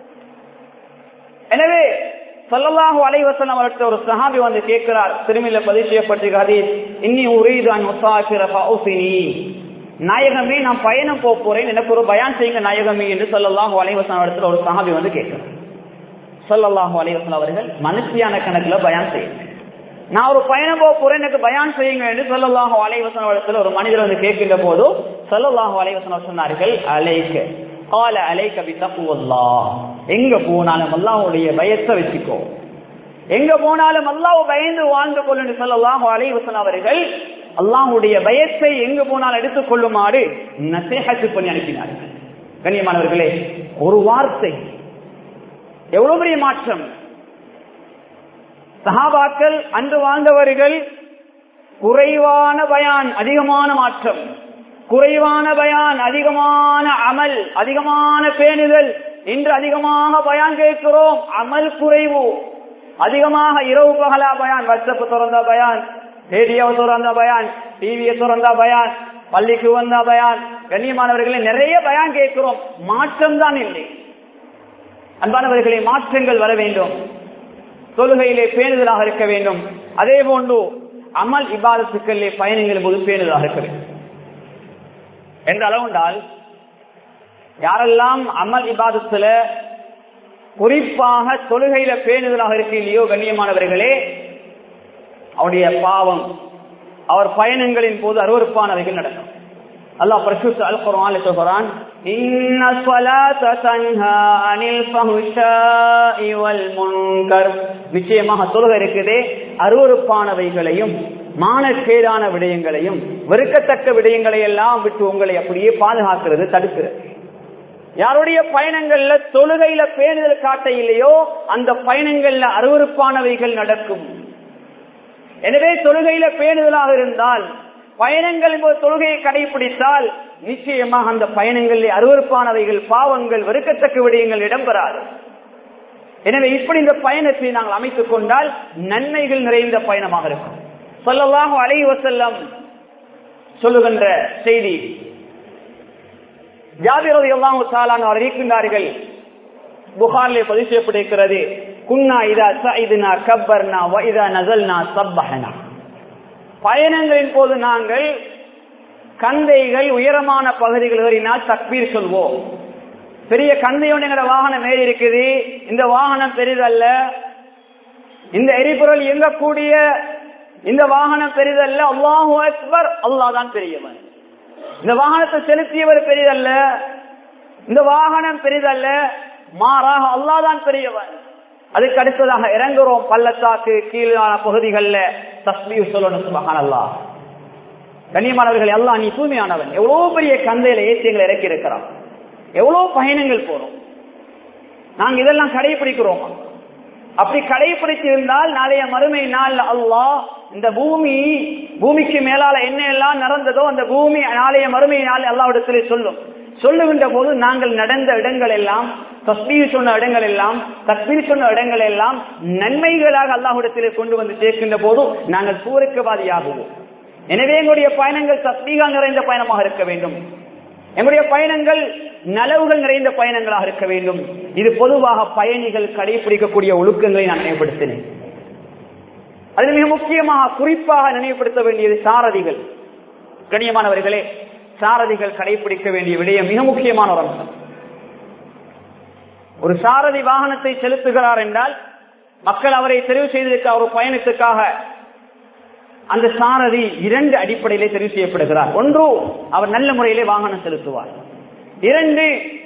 எனவே ஸல்லல்லாஹு அலைஹி வஸல்லம் அவர்கிட்ட ஒரு சஹாபி வந்து கேட்கிறார், திருமலையில பதிவு செய்யப்பட்டிருக்கிற ஹதீஸ், இன்னி உரீது அன் உஸாஃபிர ஃபௌஸினி, நாயகமே நான் பயணம் போக போறேன், எனக்கு ஒரு பயான் செய்யுங்க நாயகமே என்று ஸல்லல்லாஹு அலைஹி வஸல்லம் அவர்கிட்ட ஒரு சஹாபி வந்து கேட்கிறார். ஸல்லல்லாஹு அலைஹி வஸல்லம் அவர்கள் மனுஷியான கணக்குல பயான் செய்யுங்க, நான் ஒரு பயணம் போக போறேன் எனக்கு பயான் செய்யுங்க என்று ஸல்லல்லாஹு அலைஹி வஸல்லம் அவர்கள் ஒரு மனிதர் வந்து கேட்கின்ற போது ஸல்லல்லாஹு அலைஹி வஸல்லம் சொன்னார்கள், அலைக قال عليك بتقوى الله, எங்க போனாலும் அல்லாஹ்வுடைய பயத்தை வெச்சுக்கோ, எங்க போனாலும் அல்லாஹ்வை பயந்து வாழ்ந்து கொள்ளுன்னு ஸல்லல்லாஹு அலைஹி வஸல்லம் அவர்கள் அல்லாஹ்வுடைய பயத்தை எங்க போனாலும் எடுத்துக் கொள்ளுமாறு நசீஹத் பண்ணி அனுப்பினார்கள். கண்ணியமானவர்களே, ஒரு வார்த்தை எவ்வளவு பெரிய மாற்றம். சஹாபாக்கள் அன்று வாழ்ந்தவர்கள் குறைவான பயான் அதிகமான மாற்றம், குறைவான பயான் அதிகமான அமல், அதிகமான பேணுதல். இன்று அதிகமாக பயான் கேட்கிறோம், அமல் குறைவு. அதிகமாக இரவு பகலா பயான், வாட்ஸ்அப் திறந்த பயான், ரேடியோவை திறந்த பயான், டிவியை திறந்த பயான், பள்ளிக்கு வந்த பயான். கண்ணியமானவர்களே, நிறைய பயான் கேட்கிறோம், மாற்றம் தான் இல்லை. அன்பானவர்களே, மாற்றங்கள் வர வேண்டும். தொழுகையிலே பேணுதலாக இருக்க வேண்டும். அதே போன்று அமல் இபாதத்துக்களிலே பயணங்கள் போது பேணுதலாக இருக்க வேண்டும். என்ற அளவுண்டால் யாரெல்லாம் அமல் இபாதத்துல குறிப்பாக தொழுகையில பேணுதலாக இருக்க இல்லையோ கண்ணியமானவர்களே, அவருடைய பாவம் அவர் பயணங்களின் போது அருவருப்பானவைகள் நடக்கும். அல்லாஹ் பரிசுத்த அல் குர்ஆன்ல சொல்றான், இன்ன ஸலாத தன்ஹா அனில் ஃபஹ்ஷாஇ வல் முன்கர், நிச்சயமாக தொழுகை இருக்குதே அருவருப்பானவைகளையும் மானக்கேடான விடயங்களையும் வெறுக்கத்தக்க விடயங்களை எல்லாம் விட்டு உங்களை அப்படியே பாதுகாக்கிறது, தடுக்கிறது. யாருடைய பயணங்கள்ல தொழுகையில பேணுதல் காட்ட இல்லையோ அந்த பயணங்கள்ல அருவருப்பானவைகள் நடக்கும். எனவே தொழுகையில பேணுதலாக இருந்தால், பயணங்கள் தொழுகையை கடைபிடித்தால் நிச்சயமாக அந்த பயணங்களில் அருவருப்பானவைகள், பாவங்கள், வெறுக்கத்தக்க விடயங்கள் இடம்பெறாது. எனவே இப்படி இந்த பயணத்தை நாங்கள் அமைத்துக் கொண்டால் நன்மைகள் நிறைந்த பயணமாக இருக்கும். ஸல்லல்லாஹு அலைஹி வஸல்லம் சொல்லுகின்ற செய்தி, ஜாபிர் ரலியல்லாஹு தஆலா அவர்கள் இருக்கின்றார்கள், புகாரிலே பதிவு செய்யப்பட்டிருக்கிறது, குன்னா இதா சஇதுனா கப்பர்னா வ இதா நஸல்னா சப்பஹனா. பயணங்களின் போது நாங்கள் கந்தைகள் உயரமான பகுதிகள் ஏறினால் தக்பீர் சொல்வோம். பெரிய கந்தையோட எங்கட வாகனம் ஏறி இருக்குது, இந்த வாகனம் பெரிதல்ல, இந்த எரிபொருள் இயங்கக்கூடிய இந்த வாகனம் பெரிதல்ல, அல்லாஹு அக்பர், அல்லாஹ் தான் பெரியவன். இந்த வாகனத்தை செலுத்தியவர் பெரிதல்ல, இந்த வாகனம் பெரிதல்ல, மாறாக அல்லாஹ் தான் பெரியவன். அதுக்கு அடுத்ததாக இறங்குறோம் பள்ளத்தாக்கு கீழான பகுதிகளில் தஸ்பீஹ் சொல்லணும் சுப்ஹானல்லாஹ். கண்ணியமானவர்கள், அல்லாஹ் நீ தூய்மையானவன். எவ்வளவு பெரிய கந்தையில ஏற்றியங்களை இறக்கி இருக்கிறான், எவ்வளவு பயணங்கள் போறோம், நாங்க இதெல்லாம் கடைபிடிக்கிறோமா? அப்படி கடைபிடித்து இருந்தால் நாளைய மறுமை நாள் அல்லாஹ் இந்த பூமி பூமிக்கு மேலால என்ன எல்லாம் நடந்ததோ அந்த பூமி நாளைய மறுமை நாள் அல்லாஹ்விடத்திலே சொல்லும். சொல்லுகின்ற போது நாங்கள் நடந்த இடங்கள் எல்லாம், தஸ்பீஹ் சொன்ன இடங்கள் எல்லாம், தக்பீர் சொன்ன இடங்கள் எல்லாம் நன்மைகளாக அல்லாஹ்விடத்திலே கொண்டு வந்து சேர்க்கின்ற போது நாங்கள் சூரக்கவாதியாகுவோம். எனவே எங்களுடைய பயணங்கள் தஸ்பீஹா நிறைந்த பயணமாக இருக்க வேண்டும். எங்களுடைய பயணங்கள் நலவுகள் நிறைந்த பயணங்களாக இருக்க வேண்டும். இது பொதுவாக பயணிகள் கடைபிடிக்கக்கூடிய ஒழுக்கங்களை நான் நினைவுபடுத்தினேன். அதில் மிக முக்கியமாக குறிப்பாக நினைவுபடுத்த வேண்டியது சாரதிகள். கண்ணியமானவர்களே, சாரதிகள் கடைபிடிக்க வேண்டிய விடயம் மிக முக்கியமான ஒரு அம்சம். ஒரு சாரதி வாகனத்தை செலுத்துகிறார் என்றால் மக்கள் அவரை தெரிவு செய்திருக்க ஒரு பயணத்துக்காக அந்த சாரதி இரண்டு அடிப்படையிலே தெரிவு செய்யப்படுகிறார். ஒன்று, அவர் நல்ல முறையிலே வாகனம் செலுத்துவார். இரண்டு,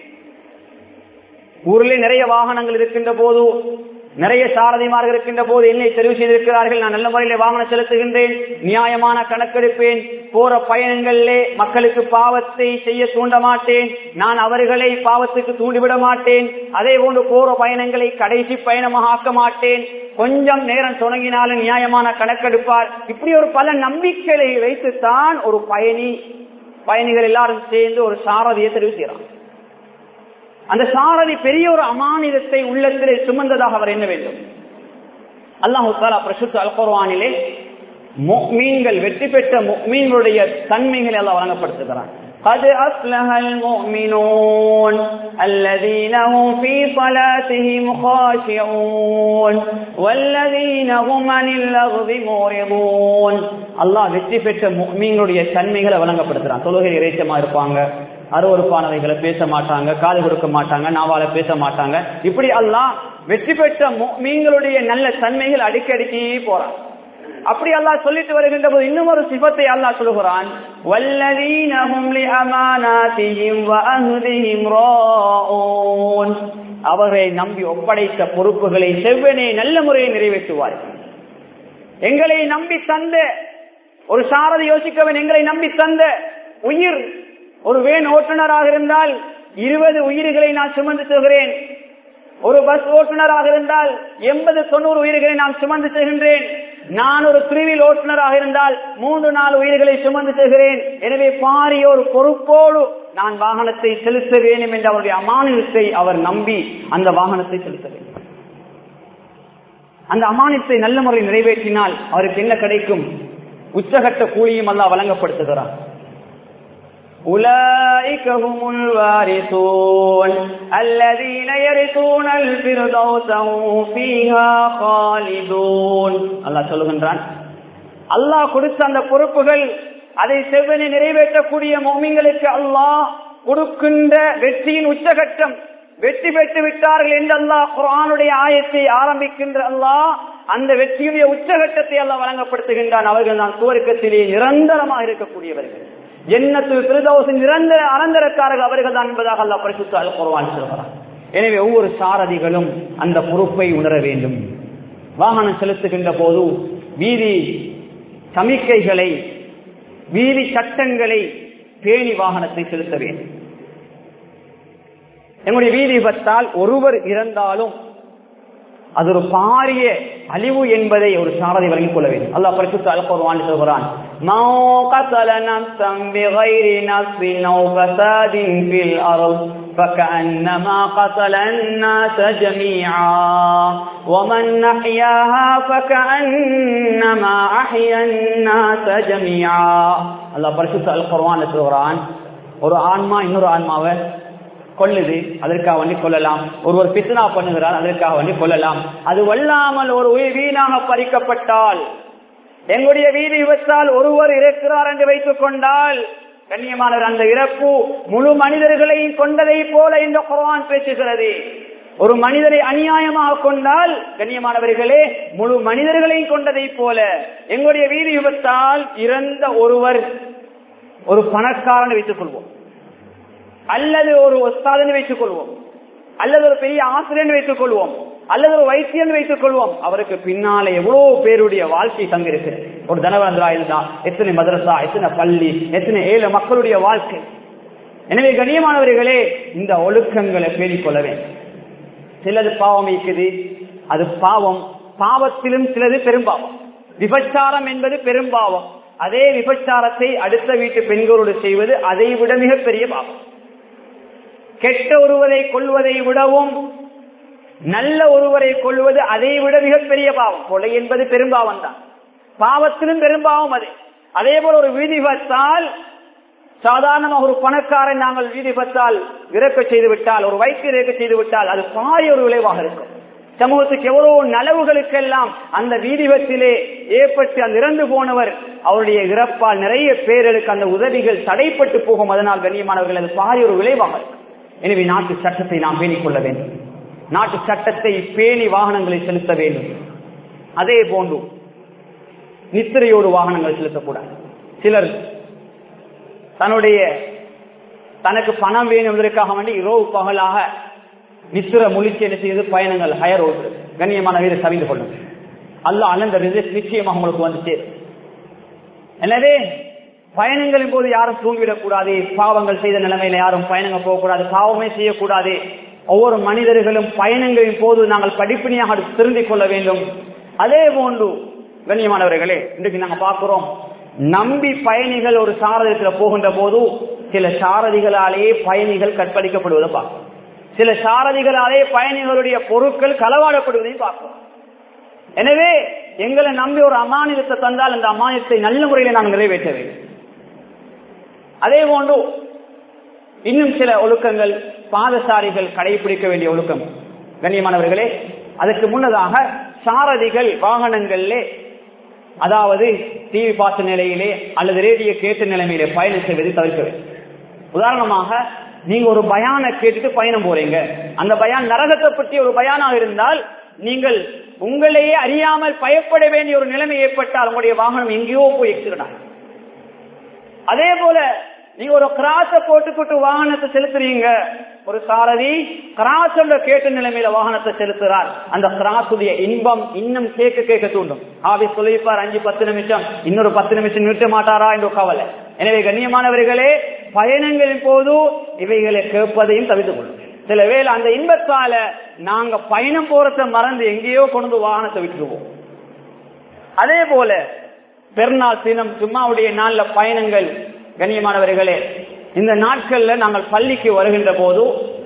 ஊரிலே நிறைய வாகனங்கள் இருக்கின்ற போது, நிறைய சாரதிமார்கள் இருக்கின்ற போது என்னை தெரிவு செய்திருக்கிறார்கள், நான் நல்ல முறையிலே வாகனம் செலுத்துகின்றேன், நியாயமான கணக்கெடுப்பேன், போற பயணங்களிலே மக்களுக்கு பாவத்தை செய்ய தூண்ட மாட்டேன், நான் அவர்களை பாவத்துக்கு தூண்டிவிட மாட்டேன், அதே போன்று போற பயணங்களை கடைசி பயணமாக ஆக்க மாட்டேன், கொஞ்சம் நேரம் தொடங்கினாலும் நியாயமான கணக்கெடுப்பார். இப்படி ஒரு பல நம்பிக்கைகளை வைத்துத்தான் ஒரு பயணி பயணிகள் எல்லாரும் சேர்ந்து ஒரு சாரதியை தெரிவு செய்யறான். அந்த சாரதி பெரிய ஒரு அமானிதத்தை உள்ளத்திலே சுமந்ததாக அவர் என்ன வேண்டும்? அல்லாஹ் தஆலா பரிசுத்த அல் குர்ஆனிலே முஃமின்கள், வெற்றி பெற்ற முஃமின்களுடைய தன்மைகளை அல்லாஹ் வழங்கப்படுத்துகிறான். قد أفلح المؤمنون الذين هم في صلاتهم خاشعون والذين هم عن اللغو معرضون. அல்லாஹ் வெற்றி பெற்ற முஃமின்களுடைய தன்மைகளை வழங்கப்படுத்துறான். தொழுகையில் இறைச்சமா இருப்பாங்க, அருவருப்பானவைகளை பேச மாட்டாங்க, காது கொடுக்க மாட்டாங்க, நாவால பேச மாட்டாங்க. இப்படி அல்லாஹ் வெற்றி பெற்ற முஃமின்களுடைய நல்ல தன்மைகள் அடிக்கடிக்கு போறான். அப்படி அல்லாஹ் சொல்லிட்டு வருகின்ற போது இன்னும் ஒரு சிபத்தை அல்லாஹ் சொல்லுகிறான், வல்லதீன ஹும் லிஅமானாதிஹிம் வஅஹ்திஹிம் ராஊன். அவரை நம்பி ஒப்படைத்த பொறுப்புகளை செவ்வனே நல்ல முறையில் நிறைவேற்றுவார்கள். எங்களை நம்பி தந்த ஒரு சாரதி யோசிக்கவன், எங்களை நம்பி தந்த உயிர் ஒரு வேன் ஓட்டுநராக இருந்தால் இருபது உயிர்களை நான் சுமந்து செல்கிறேன். ஒரு பஸ் ஓட்டுநராக இருந்தால் எண்பது தொண்ணூறு உயிர்களை நான் சுமந்து செல்கின்றேன். நான் ஒரு திருவில் ஓட்டுநராக இருந்தால் மூன்று நாலு உயிர்களை சுமந்து செல்கிறேன். எனவே பாரிய ஒரு பொறுப்போடு நான் வாகனத்தை செலுத்த வேண்டும் என்ற அவருடைய அமானிதத்தை அவர் நம்பி அந்த வாகனத்தை செலுத்த வேண்டும். அந்த அமானிதத்தை நல்ல முறையில் நிறைவேற்றினால் அவருக்கு என்ன கிடைக்கும்? உச்சகட்ட கூலியும் அல்லாஹ் வழங்கப்படுத்துகிறார். أولئك هم الوارثون الذين يرثون الفردوس هم فيها خالدون. அல்லாஹ் சொல்லுகின்றான், அல்லாஹ் கொடுத்த அந்த பொறுப்புகள் அதை செவ்வனே நிறைவேற்றக்கூடிய முஃமின்களுக்கு அல்லாஹ் கொடுக்கின்ற வெற்றியின் உச்சகட்டம். வெற்றி பெற்று விட்டார்கள் என்று அல்லாஹ் குர்ஆனுடைய ஆயத்தை ஆரம்பிக்கின்ற அல்லாஹ் அந்த வெற்றியுடைய உச்சகட்டத்தை அல்லாஹ் வழங்கப்படுத்துகின்றான். அவர்கள் தான் சுவர்க்கத்திலே நிரந்தரமாக இருக்கக்கூடியவர்கள், ஜன்னத்துல் ஃபிர்தௌஸின் நிரந்தர அனந்தரக்காரர்கள் அவர்கள் தான் என்பதாக அல்லாஹ் பரிசுத்த அல் குர்ஆன் சொல்கிறார். எனவே ஒவ்வொரு சாரதிகளும் அந்த பொறுப்பை உணர வேண்டும். வாகனம் செலுத்துகின்ற போது வீதி சமிக்கைகளை, வீதி சட்டங்களை பேணி வாகனத்தை செலுத்த வேண்டும். எங்களுடைய வீதி விபத்தால் ஒருவர் இறந்தாலும் அது ஒரு பாரிய அழிவு என்பதை ஒரு சாரதி வழங்கிக் கொள்ள வேண்டும். அல்லாஹ் பரிசுத்த அல் குர்ஆன் சொல்கிறான், மா கஸல நஃப்ஸன் பிகைரி நஃப்ஸின் அவ் ஃபஸாதின் ஃபில் அர்ض் ஃபகஅன்னமா கஸல அன்-நாஸ ஜமீஆ வமன் அஹ்யாஹா ஃபகஅன்னமா அஹ்யா அன்-நாஸ ஜமீஆ. அல்லாஹ் பரிசுத்த அல் குர்ஆன் சொல்கிறான், ஒரு ஆன்மா இன்னொரு ஆன்மாவை கொள்ளுது, அதற்காக வேண்டி கொள்ளலாம். ஒருவர் பித்னா பண்ணுகிறார், அதற்காக வேண்டி கொள்ளலாம். அது வல்லாமல் ஒரு உயிர் வீணாக பறிக்கப்பட்டால், எங்களுடைய வீதி விபத்தால் ஒருவர் இறக்கிறார் என்று வைத்துக் கொண்டால், கண்ணியமானவர், அந்த இறப்பு முழு மனிதர்களையும் கொண்டதை போல இந்த குர்ஆன் பேசுகிறது. ஒரு மனிதரை அநியாயமாக கொண்டால், கண்ணியமானவர்களே, முழு மனிதர்களையும் கொண்டதை போல. எங்களுடைய வீதி விபத்தால் இறந்த ஒருவர் ஒரு பணக்காரன் வைத்துக் கொள்வோம், அல்லது ஒரு உஸ்தாதனை வைத்துக் கொள்வோம், அல்லது ஒரு பெரிய ஆசிரியர் வைத்துக் கொள்வோம், அல்லது ஒரு வைத்தியன் வைத்துக் கொள்வோம். அவருக்கு பின்னாலே எவ்வளவு பேருடைய வாழ்க்கை தங்கிருக்கிறது. ஒரு தனவந்தரா இருந்தா எத்தனை மதரசா, எத்தனை பள்ளி, எத்தனை ஏழு மக்களுடைய வாழ்க்கை. எனவே கண்ணியமானவர்களே, இந்த ஒழுக்கங்களை பேணிக்கொள்ள வேண்டும். சிலது பாவம் இருக்குது, அது பாவம். பாவத்திலும் சிலது பெரும்பாவம். விபச்சாரம் என்பது பெரும்பாவம். அதே விபச்சாரத்தை அடுத்த வீட்டு பெண்களோடு செய்வது அதை விட மிகப்பெரிய பாவம். கெட்ட ஒருவரை கொள்வதை விடவும் நல்ல ஒருவரை கொள்வது அதை விட மிகப்பெரிய பாவம். கொலை என்பது பெரும்பாவம் தான், பாவத்திலும் பெரும்பாவம் அது. அதே போல ஒரு வீதி விபத்தால், சாதாரணமாக ஒரு பணக்காரன் நாங்கள் வீதி விபத்தால் இறக்க செய்து விட்டால், ஒரு வைத்தியர் இறக்க செய்து விட்டால், அது பாரிய ஒரு விளைவாக இருக்கும். சமூகத்துக்கு எவ்வளவு நலவுகளுக்கெல்லாம் அந்த வீதி விபத்திலே ஏற்பட்டு அந்த இறந்து போனவர் அவருடைய இறப்பால் நிறைய பேருக்கு அந்த உதவிகள் தடைப்பட்டு போகும். அதனால் கண்ணியமானவர்கள், அது பாரிய ஒரு விளைவாக இருக்கும். எனவே நாட்டு சட்டத்தை நாம் பேணிக் கொள்ள வேண்டும். நாட்டு சட்டத்தை பேணி வாகனங்களை செலுத்த வேண்டும். அதே போன்று நித்திரையோடு வாகனங்கள் செலுத்தக்கூடாது. சிலர் தன்னுடைய தனக்கு பணம் வேணும் என்பதற்காக வேண்டி இரவு பகலாக நித்திர முழிச்சு என்ன செய்து பயணங்கள் ஹயர் ஓட்டு. கண்ணியமான வீர சவிந்து கொள்ளும். அல்லாஹ் அந்த ரிசல்ட் நிச்சயமாக உங்களுக்கு வந்து சேரும். எனவே பயணங்களின் போது யாரும் தூங்கிவிடக் கூடாது. பாவங்கள் செய்த நிலைமையில யாரும் பயணங்கள் போகக்கூடாது, பாவமே செய்யக்கூடாது. ஒவ்வொரு மனிதர்களும் பயணங்களின் போது நாங்கள் படிப்பினையாக திருந்திக் கொள்ள வேண்டும். அதே போன்று கண்ணியமானவர்களே, இன்றைக்கு நாங்கள் பார்க்கிறோம், நம்பி பயணிகள் ஒரு சாரதியில் போகின்ற போது சில சாரதிகளாலேயே பயணிகள் கற்பழிக்கப்படுவதை பார்க்கிறோம். சில சாரதிகளாலே பயணிகளுடைய பொருட்கள் களவாடப்படுவதையும் பார்க்கிறோம். எனவே எங்களை நம்பி ஒரு அமானிதத்தை தந்தால் அந்த அமானிதத்தை நல்ல முறையில் நாங்கள் நிறைவேற்ற வேண்டும். அதே போன்று இன்னும் சில ஒழுக்கங்கள் பாதசாரிகள் கடைபிடிக்க வேண்டிய ஒழுக்கம். கண்ணியமானவர்களே, அதற்கு முன்னதாக சாரதிகள் வாகனங்களிலே, அதாவது டிவி பார்த்த நிலையிலே அல்லது ரேடியோ கேட்ட நிலைமையிலே பயணம் செய்வதை தவிர்க்க வேண்டும். உதாரணமாக, நீங்க ஒரு பயான கேட்டுட்டு பயணம் போறீங்க, அந்த பயான் நரகத்தை பற்றி ஒரு பயானாக இருந்தால் நீங்கள் உங்களையே அறியாமல் பயப்பட வேண்டிய ஒரு நிலைமை ஏற்பட்டால் உங்களுடைய வாகனம் எங்கேயோ போய் எக்ஸிடென்ட். அதே போல நீங்க ஒரு கிராஸ போட்டுக்கிட்டு வாகனத்தை செலுத்துறீங்க, ஒரு சாரதி கிராஸ் கேட்ட நிலைமையில வாகனத்தை செலுத்துறார், அந்த கிராஸுடைய இன்பம் இன்னும் கேட்க கேட்க தூண்டும். ஆவி சொல்லிப்பார், அஞ்சு பத்து நிமிஷம் இன்னொரு பத்து நிமிஷம் நிறுத்த மாட்டாரா என்ற கவலை. எனவே கண்ணியமானவர்களே, பயணங்களின் போது இவைகளை கேட்பதையும் தவிர்த்துக் கொள்ளும். சில வேளை அந்த இன்பத்தால நாங்க பயணம் போறதை மறந்து எங்கேயோ கொண்டு வாகனத்தை விட்டுருவோம். அதே போல பெருநாள் தினம் ஜும்மாவுடைய நாள்ல பயணங்கள். கண்ணியமானவர்களே, இந்த நாட்கள்ல நாங்கள் பள்ளிக்கு வருகின்ற போது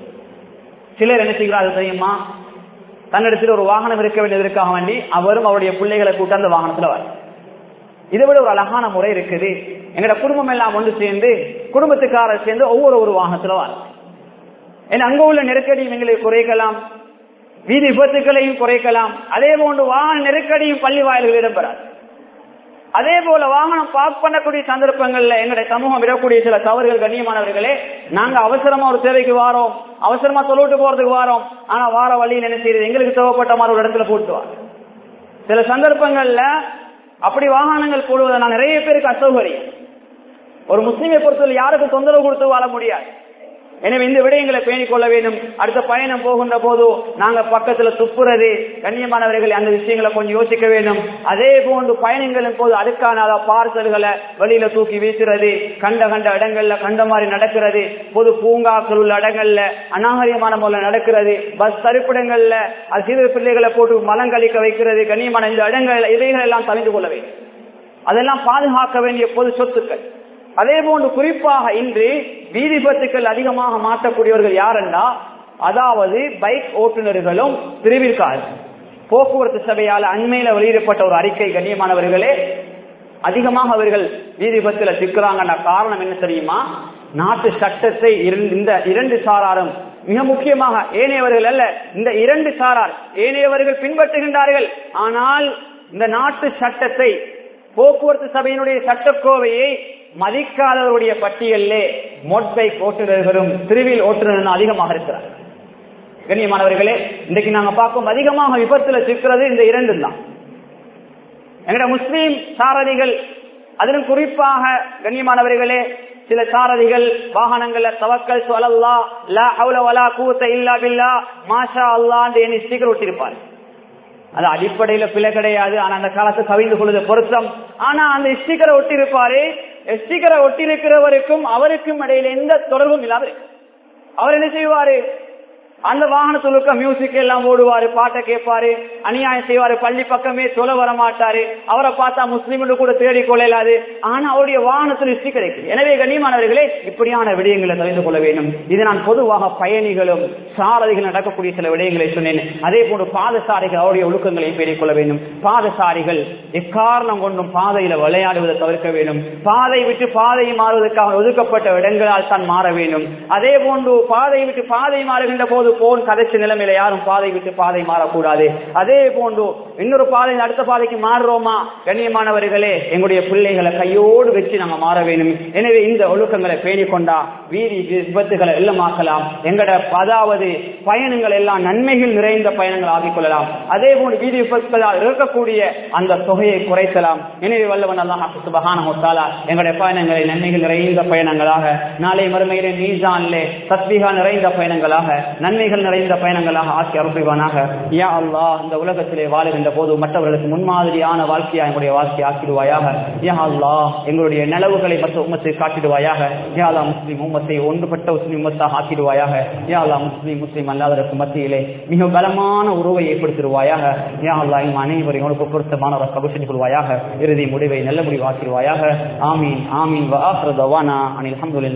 சிலர் என்ன செய்கிறார்கள் தெரியுமா, தன்னிடத்தில் ஒரு வாகனம் இருக்க வேண்டியதற்காக வேண்டி அவரும் அவருடைய பிள்ளைகளை கூட்ட அந்த வாகனத்துல வர. இதை விட ஒரு அழகான முறை இருக்குது. எங்கட குடும்பம் எல்லாம் ஒன்று சேர்ந்து குடும்பத்துக்காரர் சேர்ந்து ஒவ்வொரு ஒரு வாகனத்துல வர. ஏன்னா அங்க உள்ள நெருக்கடியும் எங்களுக்கு குறைக்கலாம், வீதி விபத்துக்களையும் குறைக்கலாம். அதே போன்று வாகன நெருக்கடியும் பள்ளி வாயில்கள் இடம்பெறாது. அதே போல வாகனம் பார்க் பண்ணக்கூடிய சந்தர்ப்பங்கள்ல எங்களுடைய சமூகம் விடக்கூடிய சில தவறுகள். கண்ணியமானவர்களே, நாங்க அவசரமா ஒரு தேவைக்கு வாரோம், அவசரமா தொலைவிட்டு போறதுக்கு வாரோம், ஆனா வார வழியில் என்ன செய்யறது, எங்களுக்கு தேவைப்பட்ட மாதிரி ஒரு இடத்துல போட்டு வாங்க. சில சந்தர்ப்பங்கள்ல அப்படி வாகனங்கள் போடுவதை நான் நிறைய பேருக்கு அசௌகரியம். ஒரு முஸ்லீமை பொறுத்தவரை யாருக்கு தொந்தரவு கொடுத்து வாழ முடியாது. எனவே இந்த விடயங்களை பேணிக் கொள்ள வேண்டும். அடுத்த பயணம் போகின்ற போது நாங்க பக்கத்துல துப்புறது, கண்ணியமானவர்கள் அந்த விஷயங்களை கொஞ்சம் யோசிக்க வேண்டும். அதே போன்று பயணங்களின் போது அதுக்கான பார்சல்களை வெளியில தூக்கி வீசுறது, கண்ட கண்ட இடங்கள்ல கண்ட மாதிரி நடக்கிறது, பொது பூங்காக்கள் உள்ள இடங்கள்ல அநாகரிகமான முறையில் நடக்கிறது, பஸ் தரிப்பிடங்கள்ல அது சிறு பிள்ளைகளை போட்டு மலங்கழிக்க வைக்கிறது. கண்ணியமான இந்த இடங்கள் இவைகள் எல்லாம் தெரிந்து கொள்ள வேண்டும். அதெல்லாம் பாதுகாக்க வேண்டிய பொது சொத்துக்கள். அதே போன்று குறிப்பாக இன்று வீதி விபத்துக்கள் அதிகமாக மாற்றக்கூடியவர்கள் யாருன்னா, அதாவது பைக் ஓட்டுநர்களும் பிரிவிற்காரர்கள். போக்குவரத்து சபையால் அண்மையில வெளியிடப்பட்ட ஒரு அறிக்கை. கண்ணியமானவர்களே, அதிகமாக அவர்கள் வீதி விபத்துல சிக்கிறாங்கன்ற காரணம் என்ன தெரியுமா? நாட்டு சட்டத்தை இந்த இரண்டு சாராரும் மிக முக்கியமாக ஏனையவர்கள் அல்ல, இந்த இரண்டு சாரார் ஏனையவர்கள் பின்பற்றுகின்றார்கள். ஆனால் இந்த நாட்டு சட்டத்தை போக்குவரத்து சபையினுடைய சட்டக்கோவையை மதிக்காதவருடைய பட்டியலே மோட்டார் பைக் ஓட்டுநர்களும் திருவில் ஓட்டுநர்களும் அதிகமாக இருக்கிறார். கண்ணியமானவர்களே, இன்றைக்கு நாங்க பார்க்கும் அதிகமாக விபத்துல சிக்கிறது இந்த இரண்டு தான். எங்கட முஸ்லீம் சாரதிகள், அதிலும் குறிப்பாக கண்ணியமானவர்களே, சில சாரதிகள் வாகனங்கள்ல தவக்கல் சுஅலல்லா லா ஹவுல வலா குவத்த இல்லா பில்லா மாஷா அல்லாஹ் என்று ஸ்டிக்கர் ஒட்டியிருப்பார். அது அடிப்படையில பிழை கிடையாது, ஆனா அந்த காலத்து கவிழ்ந்து கொள்வது பொருத்தம். ஆனா அந்த ஸ்டிக்கரை ஒட்டி இருப்பாரு, ஸ்டிக்கரை ஒட்டி இருக்கிறவருக்கும் அவருக்கும் இடையில எந்த தொடர்பும் இல்லாத அவர் என்ன செய்வாரு? அந்த வாகனத்துக்கு மியூசிக் எல்லாம் ஓடுவாரு, பாட்டை கேட்பாரு, அநியாயம் செய்வாரு, பள்ளி பக்கமே சொல்ல வர மாட்டாரு. அவரை பார்த்தா முஸ்லீம் கூட தேடி கொள்ளலாது. ஆனா அவருடைய வாகனத்தில் இஷ்டி கிடைக்கும். எனவே கண்ணியமானவர்களே, இப்படியான விடயங்களை தெரிந்து கொள்ள வேண்டும். இது நான் பொதுவாக பயணிகளும் சாரதிகள் நடக்கக்கூடிய சில விடயங்களை சொன்னேன். அதே போன்று பாதசாரிகள் அவருடைய ஒழுக்கங்களை பேடிக் கொள்ள வேண்டும். பாதசாரிகள் எக்காரணம் கொண்டும் பாதையில விளையாடுவதை தவிர்க்க வேண்டும். பாதை விட்டு பாதையை மாறுவதற்காக ஒதுக்கப்பட்ட இடங்களால் தான் மாற வேண்டும். அதே போன்று பாதை விட்டு பாதை மாறுகின்ற போது போன் கதைச்ச நிலைமையில யாரும் பாதை விட்டு பாதை மாறக்கூடாது. அதே போன்று இன்னொரு பாதை அடுத்த பாதைக்கு மாறுறோமா? கண்ணியமானவர்களே, எங்களுடைய பிள்ளைகளை கையோடு வச்சு நாங்க மாற வேண்டும். எனவே இந்த ஒழுக்கங்களை பேணிக் கொண்டா வீதி விபத்துகளை இல்லமாக்கலாம். எங்கட அதாவது பயணங்கள் எல்லாம் நன்மைகள் நிறைந்த பயணங்கள் ஆகிக் கொள்ளலாம். அதே போன்று வீதி விபத்துகளால் இருக்கக்கூடிய அந்த தொகையை குறைக்கலாம். எனவே வல்லவன் அல்லாஹ் சுப்ஹானஹு வ தஆலா எங்களுடைய பயணங்களை நன்மைகள் நிறைந்த பயணங்களாக, நாளை மறுமையிலே மீசானிலே தஸ்பீஹா நிறைந்த பயணங்களாக, நன்மைகள் நிறைந்த பயணங்களாக ஆக்கி அருள்வானாக. யா அல்லாஹ், இந்த உலகத்திலே வாழுகின்ற போது மற்றவர்களுக்கு முன்மாதிரியான வாழ்க்கையா எங்களுடைய வாழ்க்கையை ஆக்கிடுவாயாக. யா அல்லாஹ், எங்களுடைய நலவுகளை மற்ற உம்மத்தை காட்டிடுவாயாக. யா அல்லாஹ், முஸ்லிம் உம்மத்தை ஒன்றுபட்ட முஸ்லிம் உம்மத்தாக ஆக்கிடுவாயாக. யா அல்லாஹ், முஸ்லிம் முஸ்லிம் அல்லாதவருக்கு மத்தியிலே மிக பலமான உறவை ஏற்படுத்திடுவாயாக. யா அல்லாஹ், எங்கள் அனைவரையும் உனக்கு பொருத்தமான ஒரு கபூஷன் கொள்வாயாக. இறுதி முடிவை நல்ல முடிவு ஆக்கிடுவாயாக. ஆமீன் ஆமீன். வ ஆகிரு தவானா அனில் ஹம்துலில்லாஹ்.